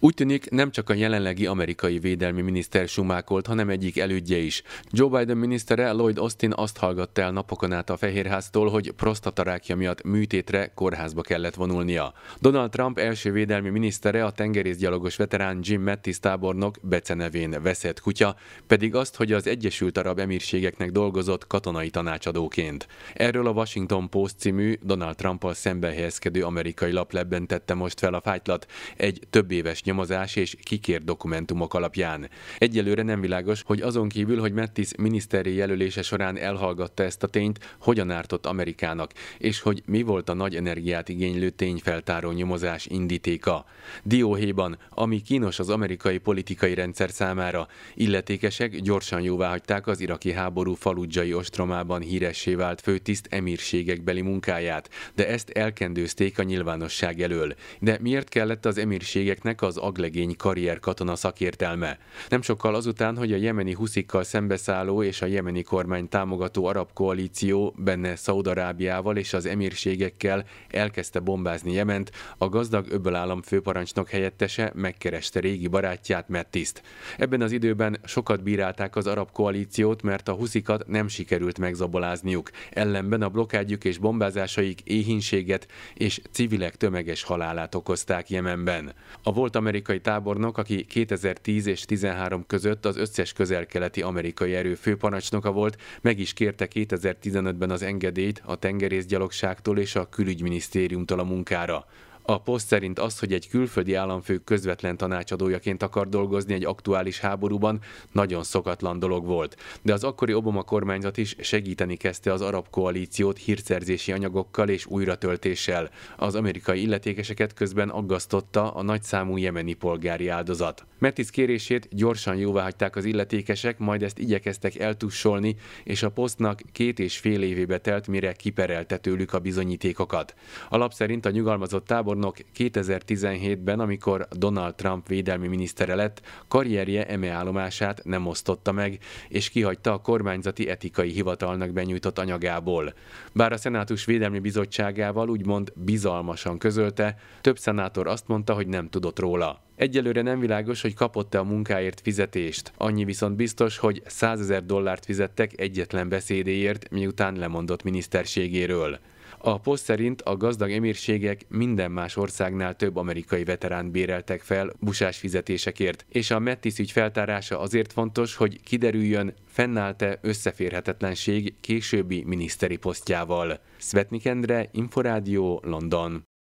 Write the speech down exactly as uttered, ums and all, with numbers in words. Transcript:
Úgy tűnik, nem csak a jelenlegi amerikai védelmi miniszter sumákolt, hanem egyik elődje is. Joe Biden minisztere Lloyd Austin azt hallgatta el napokon át a Fehérháztól, hogy prostatarákja miatt műtétre kórházba kellett vonulnia. Donald Trump első védelmi minisztere, a tengerészgyalogos veterán Jim Mattis tábornok becenevén veszett kutya, pedig azt, hogy az Egyesült Arab Emírségeknek dolgozott katonai tanácsadóként. Erről a Washington Post című Donald Trumpal szemben helyezkedő amerikai lap lebbentette most fel a fájtlat egy több éves nyomozás és kikért dokumentumok alapján. Egyelőre nem világos, hogy azon kívül, hogy Mattis miniszteri jelölése során elhallgatta ezt a tényt, hogyan ártott Amerikának, és hogy mi volt a nagy energiát igénylő tényfeltáró nyomozás indítéka. Dióhéjban, ami kínos az amerikai politikai rendszer számára, illetékesek gyorsan jóváhagyták az iraki háború faludzsai ostromában híressé vált főtiszt emírségekbeli munkáját, de ezt elkendőzték a nyilvánosság elől. De miért kellett az emírségeknek az aglegény karrier katona szakértelme? Nem sokkal azután, hogy a jemeni huszikkal szembeszálló és a jemeni kormány támogató arab koalíció, benne Szaúd-Arábiával és az emírségekkel elkezdte bombázni Jement, a gazdag öbölállam főparancsnok helyettese megkereste régi barátját, Mattist. Ebben az időben sokat bírálták az arab koalíciót, mert a huszikat nem sikerült megzabolázniuk. Ellenben a blokkádjuk és bombázásaik éhínséget és civilek tömeges halálát okozták Jemenben. A volt amerikai tábornok, aki kétezer-tíz és tizenhárom között az összes közel-keleti amerikai erő főparancsnoka volt, meg is kérte kétezer-tizenötben az engedélyt a tengerészgyalogságtól és a külügyminisztériumtól a munkára. A Post szerint az, hogy egy külföldi államfő közvetlen tanácsadójaként akar dolgozni egy aktuális háborúban, nagyon szokatlan dolog volt. De az akkori Obama kormányzat is segíteni kezdte az arab koalíciót hírszerzési anyagokkal és újratöltéssel. Az amerikai illetékeseket közben aggasztotta a nagyszámú jemeni polgári áldozat. Mattis kérését gyorsan jóváhagyták az illetékesek, majd ezt igyekeztek eltussolni, és a Postnak két és fél évébe telt, mire kiperelte tőlük a bizonyítékokat. A lap szerint a nyugalmazott tábor kétezer-tizenhétben, amikor Donald Trump védelmi minisztere lett, karrierje eme állomását nem osztotta meg, és kihagyta a kormányzati etikai hivatalnak benyújtott anyagából. Bár a Szenátus Védelmi Bizottságával úgymond bizalmasan közölte, több szenátor azt mondta, hogy nem tudott róla. Egyelőre nem világos, hogy kapott-e a munkáért fizetést. Annyi viszont biztos, hogy százezer dollárt fizettek egyetlen beszédéért, miután lemondott miniszterségéről. A Post szerint a gazdag emírségek minden más országnál több amerikai veteránt béreltek fel busás fizetésekért, és a Mattis ügy feltárása azért fontos, hogy kiderüljön, fennállt-e összeférhetetlenség későbbi miniszteri posztjával. Szvetnik Endre, Inforádió, London.